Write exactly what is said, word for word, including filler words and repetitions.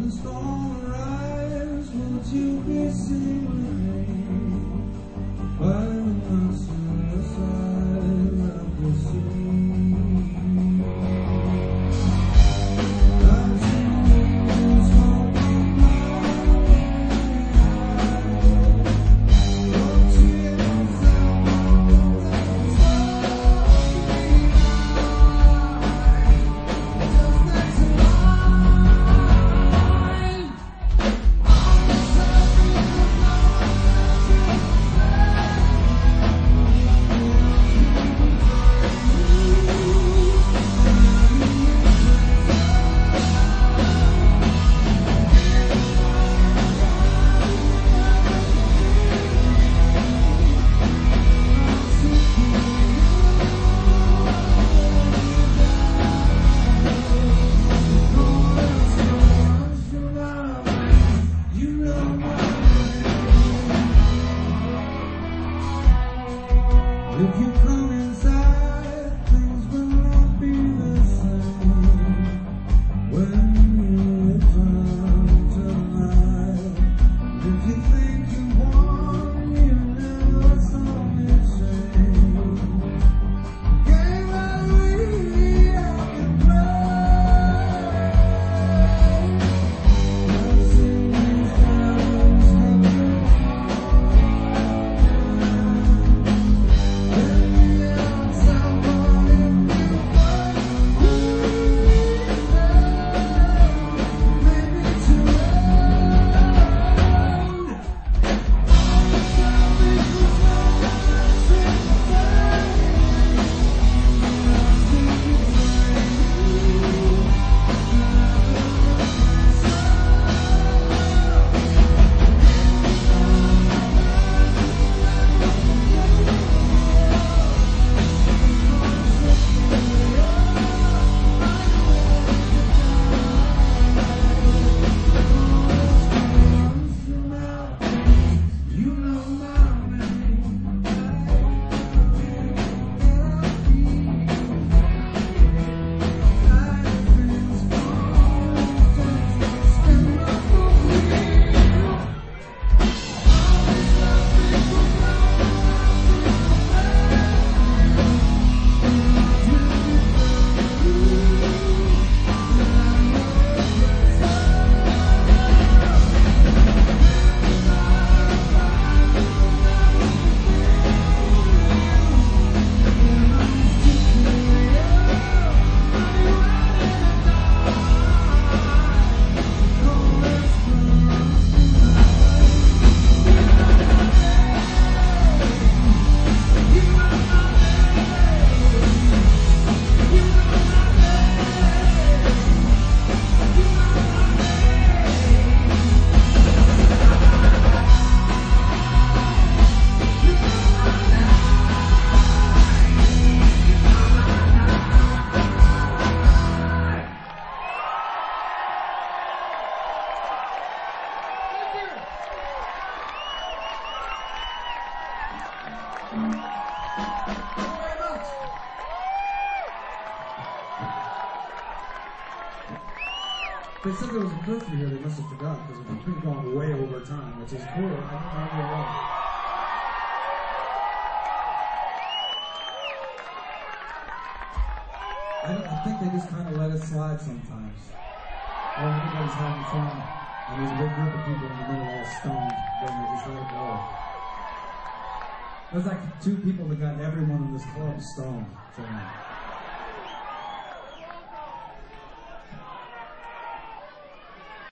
the storm arrives, won't you be seen with me? By the mountain side of the sea. I've seen you smoking my won't you if you come inside, things will not be the same. When you return to life, if you think you won, you never saw me change. Game that we have to play. I've seen these shadows coming. They said there was a curfew here, they must have forgot, because we've been going way over time, which is cool. I don't know why. I, don't, I think they just kind of let it slide sometimes. Well, everybody's having fun, and there's a big group of people in the middle all stoned, then they just let it go. There's like two people that got everyone in this club stoned. So,